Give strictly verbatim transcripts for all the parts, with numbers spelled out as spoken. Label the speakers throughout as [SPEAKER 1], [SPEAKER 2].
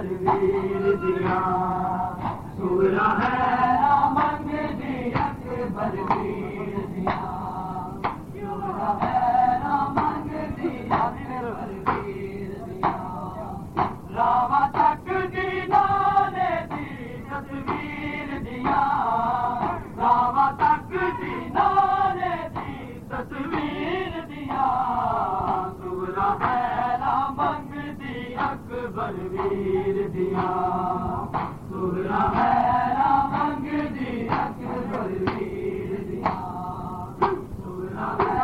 [SPEAKER 1] बलवीर दिया सूरा है रामंग दी अकबर वीर दिया सूरा है रामंग दी अकबर वीर दिया रामा तक दी नाने दी तस्वीर दिया रामा तक दी नाने दी तस्वीर दिया सूरा है रामंग दी अकबर वीर दिया सूरा है रामंग दी अकबर वीर दिया सूरा है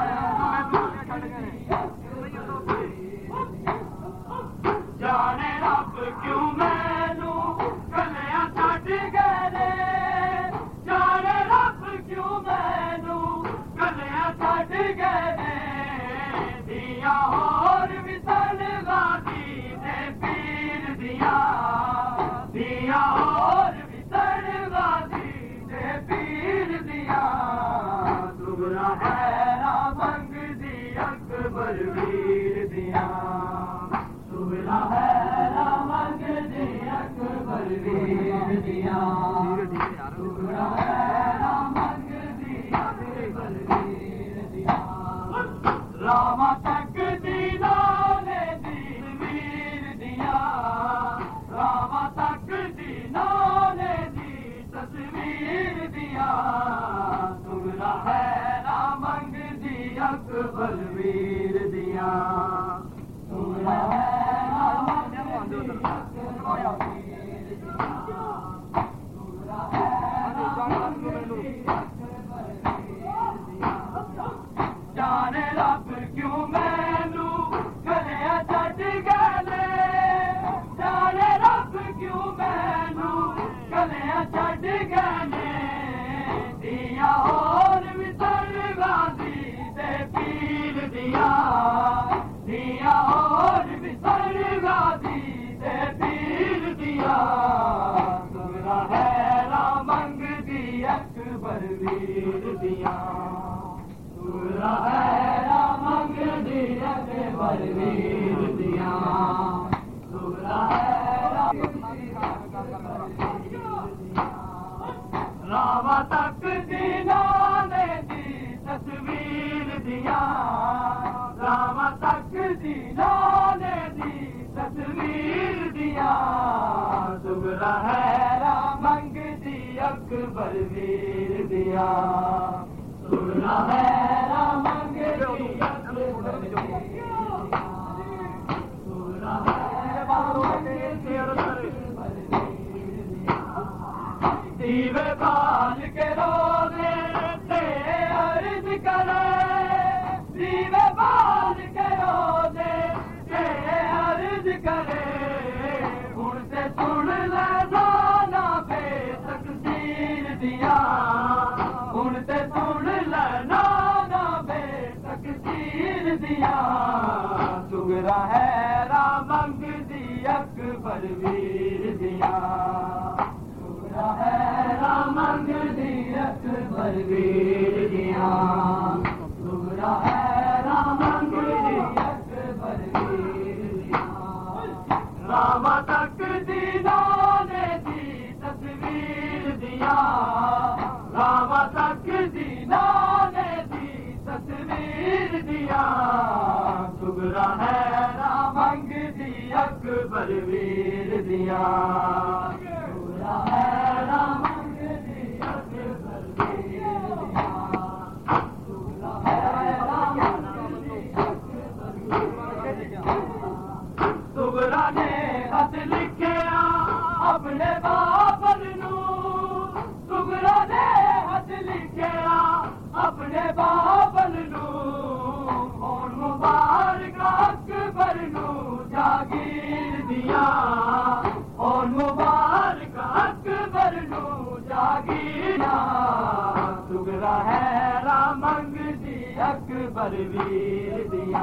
[SPEAKER 1] जाने रब क्यों मैनू कलियां छड्ड गए जाने रब क्यों मैनू कलियां छड्ड गए दिया होर विसल गादी दे पीर दिया दिया होर विसल गादी दे पीर दिया सूरा है रामंग दी अकबर वीर दिया सूरा है रामंग दी अकबर वीर दिया सूरा है रामंग दी अकबर वीर दिया रामा तक दी नाने दी वीर दिया रामा तक दी नाने दी तस्वीर दिया सूरा है रामंग दी अकबर वीर दिया सूरा है रामंग दी अकबर वीर दिया सूरा है रामंग दी अकबर वीर दिया जाने रब क्यों मैनू कलियां छड्ड गए जाने रब क्यों मैनू कलियां छड्ड गए दिया होर विसल गादी दे पीर दिया दिया होर विसल गादी दे पीर दिया सूरा है रामंग दी अकबर वीर दिया सूरा है रामंग दी अकबर वीर दिया सूरा है रामा तक दी नाने दी तस्वीर दिया रामा तक दी नाने दी तस्वीर दिया सूरा है रामंग दी अकबर वीर दिया सूरा है रामंग दी अकबर वीर दिया सूरा है रामंग दी अकबर वीर दिया दीवे बाल के रोज़े ते अर्ज करे दीवे बाल के रोज़े ते अर्ज करे हुण ते सुन ले नाना बे तकसीर दिया हुण ते सुन ले नाना बे तकसीर दिया सूरा है रामंग दी अकबर वीर दिया सूरा है रामंग दी अकबर वीर दिया सूरा है रामंग दी अकबर वीर दिया रामा तक दी नाने दी तस्वीर दिया रामा तक दी नाने दी तस्वीर दिया सूरा है रामंग दी अकबर वीर दिया सूरा है रामंग दी अकबर वीर दिया सूरा है रामंग दी अकबर वीर दिया सूरा ने खत लिखिया अपने बाबल नू सूरा ने खत लिखिया अपने बाबल नू और मुबारक अकबर नू जागीर दिया और मुबारक अकबर नू जागीर सूरा है रामंग दी अकबर वीर दिया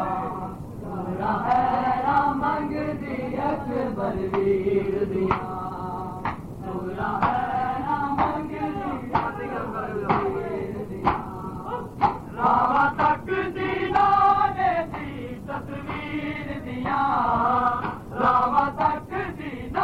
[SPEAKER 1] सूरा है रामंग दी अकबर वीर दिया सूरा है रामंग दी अकबर वीर दिया रामा तक दी नाने दी तस्वीर दिया रामा तक दी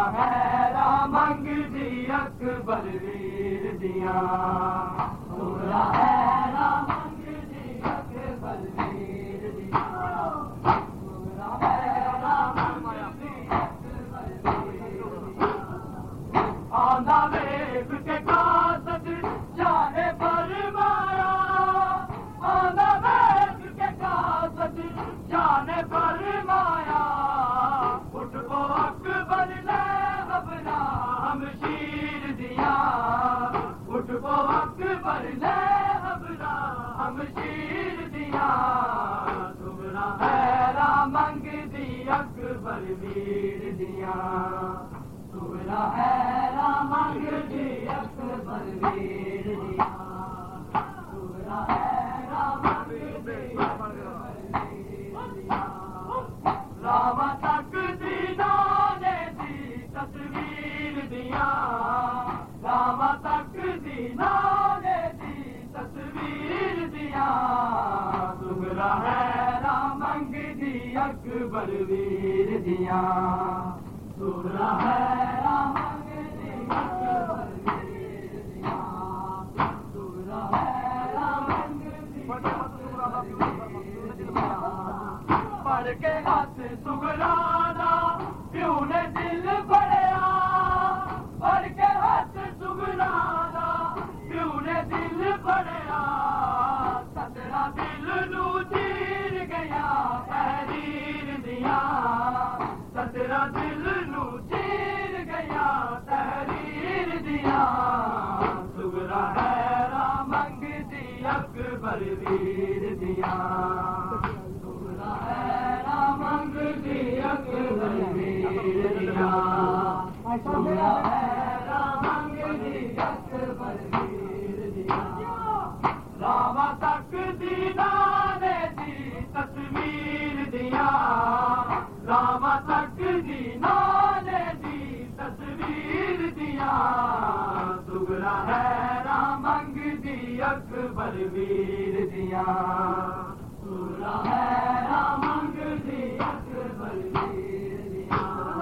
[SPEAKER 1] सुगरा हैरा मंग दी अकबर वीर दिया सुगरा हैरा मंग दी अकबर वीर दिया सुगरा हैरा मंग दी अकबर वीर दिया आंदा वेख के कासत जाने फरमाया आंदा वेख के कासत जाने फरमाया उठ को अकबर ने अपना हमशीर दिया उठ को अकबर ने अपना हमशीर दिया सुगरा हैरा मंग दी अकबर वीर दिया सुगरा हैरा मंग दी अकबर वीर दिया सुगरा हैरा मंग दी अकबर वीर दिया रामा तक दीना ने दी तस्वीर दिया रामा तक दीना ने दी तस्वीर दिया सुगरा हैरा मंग दी अकबर वीर दिया सुगरा हैरा मंग दी अकबर वीर दिया सुगरा हैरा मंग दी पढ़ के हाथ सुगराना प्यू ने दिल पढ़िया पढ़ के हाथ सुगराना प्यू ने दिल पढ़िया सतरा दिल नू चीर गया तहरीर दिया सतरा दिल नू चीर गया तहरीर दिया सुगरा हैरा मंग दी अकबर वीर दिया सुगरा हैरा मंग दी अकबर वीर दिया सुगरा हैरा मंग दी अकबर वीर दिया रामा तक दीना ने दी तस्वीर दिया रामा तक दीना ने दी तस्वीर दिया सुगरा हैरा मंग दी अकबर वीर दिया सुगरा हैरा मंग दी अकबर वीर दिया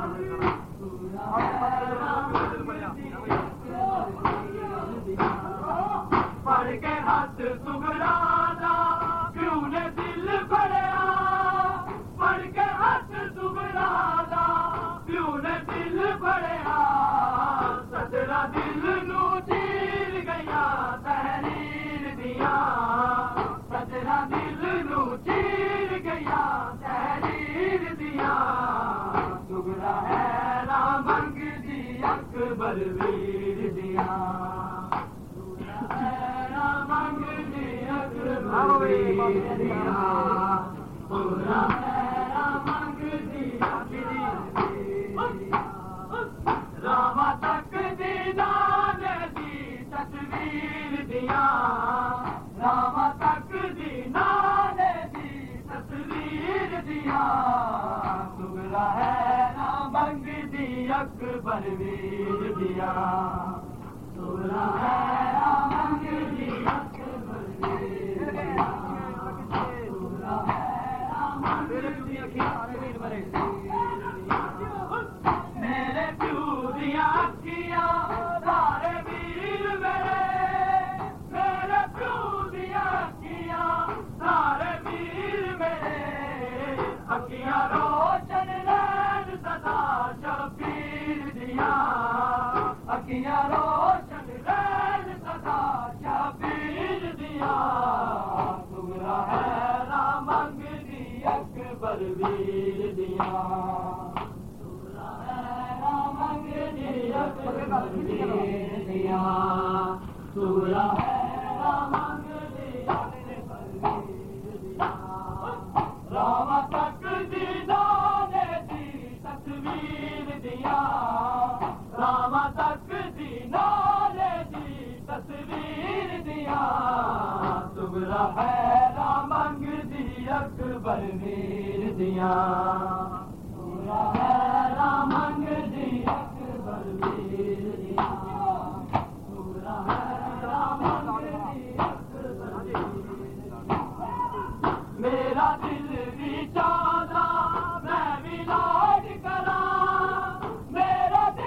[SPEAKER 1] सुगरा हैरा मंग दी अकबर वीर दिया पढ़ के हाथ सुगराना क्यों ने दिल पढ़िया पढ़ के हाथ सुगराना क्यों ने दिल पढ़िया सतरा दिल नू चीर गया तहरीर दिया सतरा दिल नू चीर गया तहरीर दिया सुगरा हैरा मंग दी अकबर वीर दिया सुगरा हैरा मंग दी अकबर वीर दिया सुगरा हैरा मंग दी अकबर वीर दिया रामा तक दीना ने दी तस्वीर दिया रामा तक दीना ने दी तस्वीर दिया सुगरा हैरा मंग दी अकबर वीर दिया सुगरा हैरा मंग दी अकबर वीर दिया सुगरा हैरा मंग दी अकबर वीर दिया मेरे प्यू दिया अखियां सारे वीर मेरे मेरे प्यू दिया अखियां सारे वीर मेरे अखियां रोशन नैन सदा शबीर दिया अखियां रोशन नैन सदा शबीर दिया सुगरा हैरा मंग दी अकबर वीर दिया सुगरा हैरा मंग दी अकबर वीर दिया सुगरा हैरा मंग दी अकबर वीर दिया रामा तक दीना ने दी तस्वीर दिया रामा तक दीना ने दी तस्वीर दिया सुगरा हैरा मंग दी अकबर वीर दिया सुगरा हैरा मंग दी अकबर वीर दिया सुगरा हैरा मंग दी अकबर वीर दिया मेरा दिल भी चाहता मैं भी लाड करा मेरा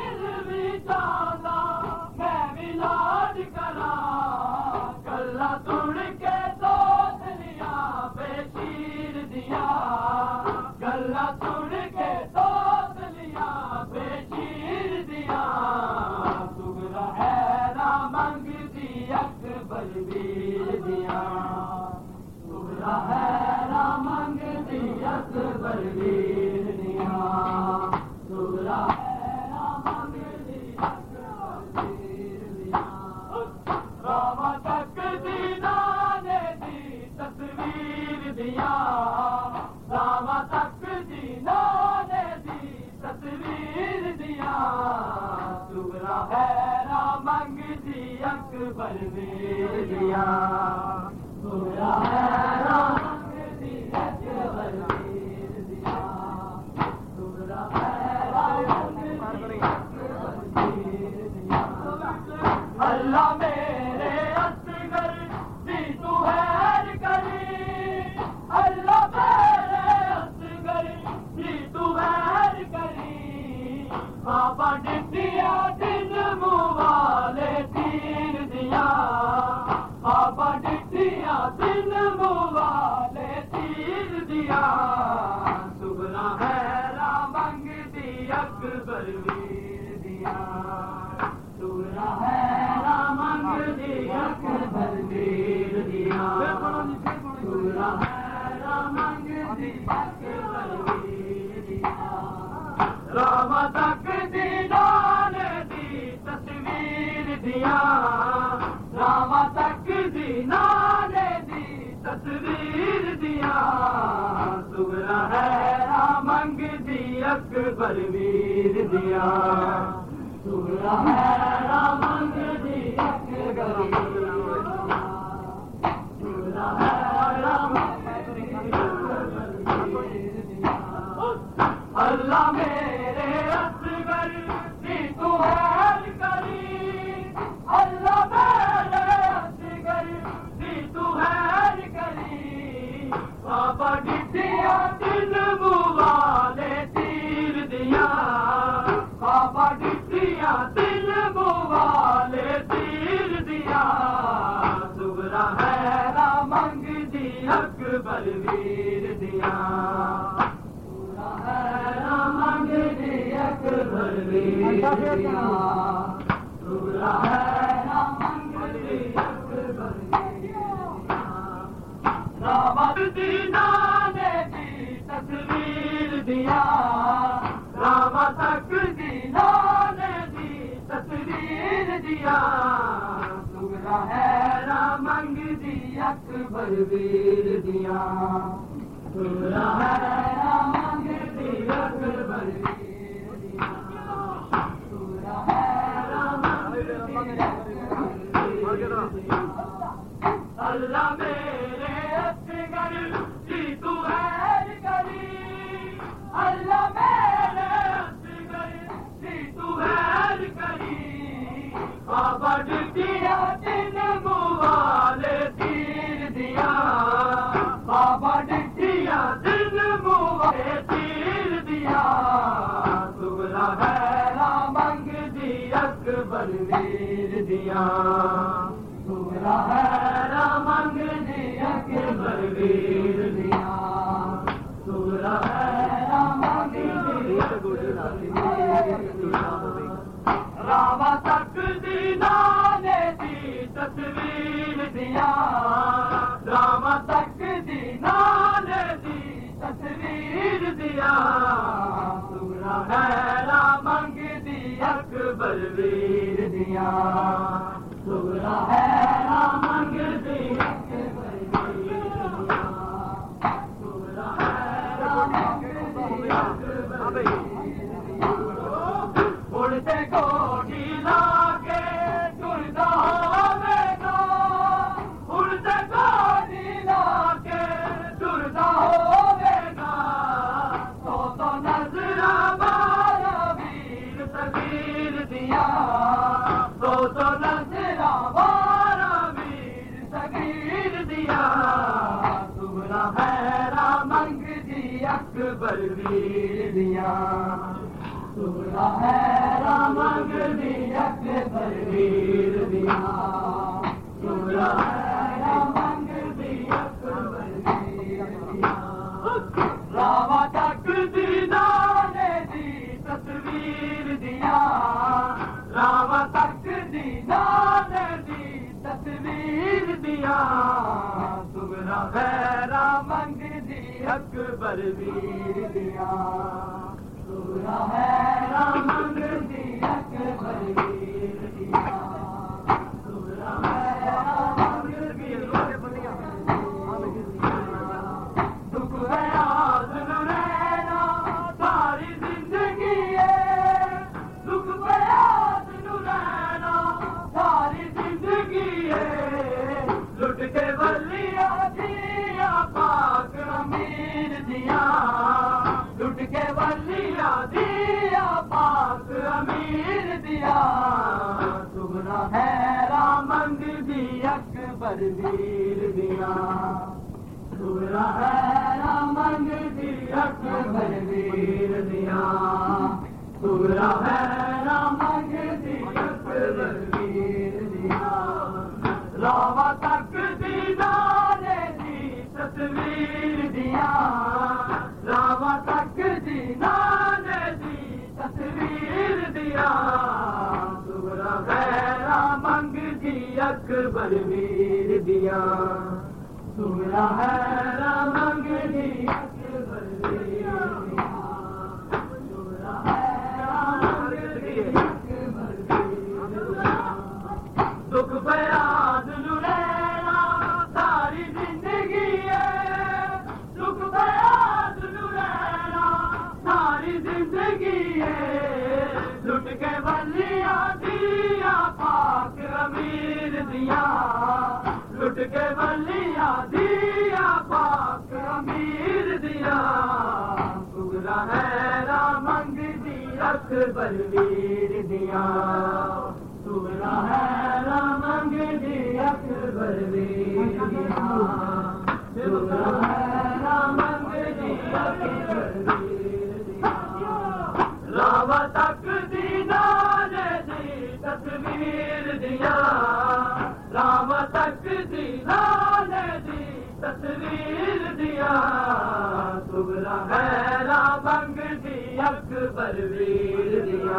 [SPEAKER 1] तस्वीर दिया तुमरा गैरा मंग दी अकबर वीर दिया सूरा है रामंग दी अकबर वीर दिया सूरा है रामंग दी दुख है आज न रहना सारी जिंदगी है दुख है आज न रहना सारी जिंदगी है लुट के बलिया दिया पाक अमीर दिया लुट के बलिया दिया पाक अमीर दिया सुगना है रामंग दी अकबर वीर दिया सुगना है रामंग दी अकबर वीर दिया सुगना है रामंग दी अकबर वीर दिया रावा तक दीदारे दी तस्वीर दिया रावा तक दीदारे दी तस्वीर दिया सुगना है रामंग दी अकबर वीर दिया सुगना है रामंग दी अकबर वीर दिया सुगना है रामंग दी अकबर वीर दिया दुख बयाद लुड़ैना सारी जिंदगी है दुख बयाद लुड़ैना सारी जिंदगी है लुट के बलिया दिया पाक अमीर दिया लुट के बलिया दिया पाक अमीर दिया सुगना है रामंग दी अकबर वीर दिया सुगना है रामंग दी अकबर वीर दिया सुगना है रामंग दी अकबर वीर दिया रावा तक दीदारे दी तस्वीर दिया रावा तक दीदारे दी तस्वीर दिया सुगना है रामंग दी अकबर वीर दिया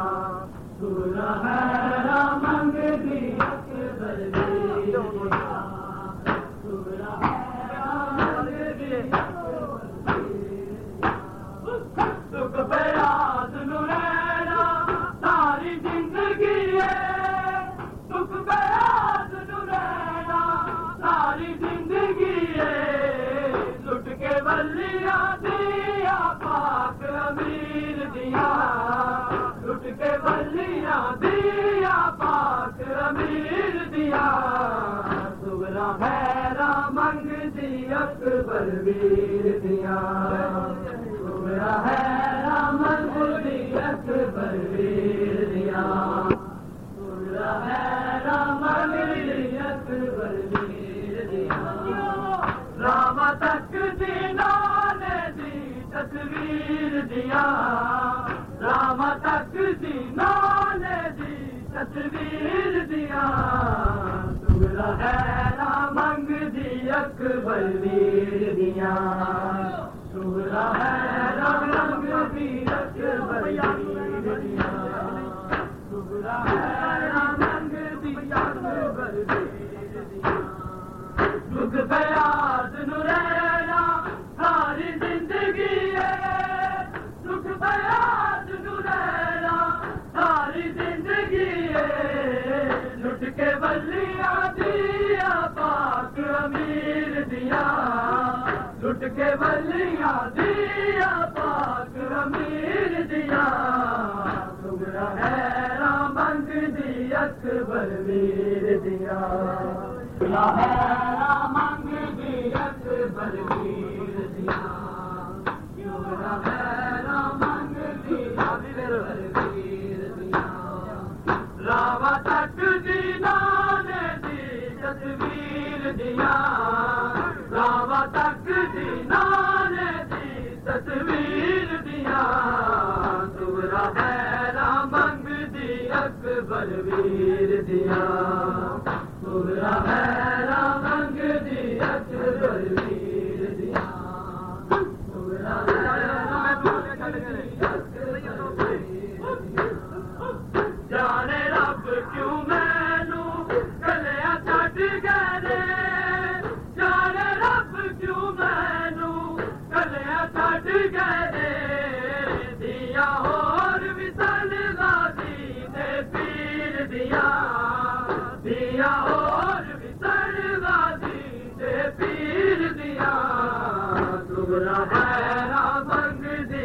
[SPEAKER 1] सुगना है रामंग दी अकबर वीर दिया सुगना है रामंग दी अकबर वीर दिया दुख बयाद लुड़ैना सारी जिंदगी है दुख बयाद लुड़ैना सारी जिंदगी है लुट के बलिया दिया पाक अमीर दिया लुट के बलिया दिया पाक अमीर दिया सुगना है रामंग दी अकबर वीर दिया सुगना है रामंग दी अकबर वीर दिया सुगना है रामंग दी अकबर वीर दिया रामा तक दीनाने दी तस्वीर दिया रामा तक दीनाने दी तस्वीर दिया सुगना है रामंग दी अकबर वीर दिया सुगना है रामंग दी अकबर वीर दिया सुगना है रामंग दी अकबर वीर दिया दुख बयाद लुड़ैना सारी जिंदगी है दुख बयाद लुड़ैना सारी जिंदगी है लुट के बलिया दिया पाक अमीर दिया लुट के बलिया दिया पाक अमीर दिया सुगना है रामंग दी अकबर वीर दिया सुगना है रामंग दी अकबर वीर दिया सुगना है रामंग दी अकबर वीर दिया रावा तक दीनाने दी तस्वीर दिया रावा तक दीनाने दी तस्वीर दिया सुगना है रामंग दी अकबर वीर दिया सुगना है रामंग दी अकबर वीर दिया सुगना है रामंग दी अकबर वीर दिया जाने रब क्यों मैनू गलिया छड़ गए जाने रब क्यों मैनू सुगरा है ना संग दी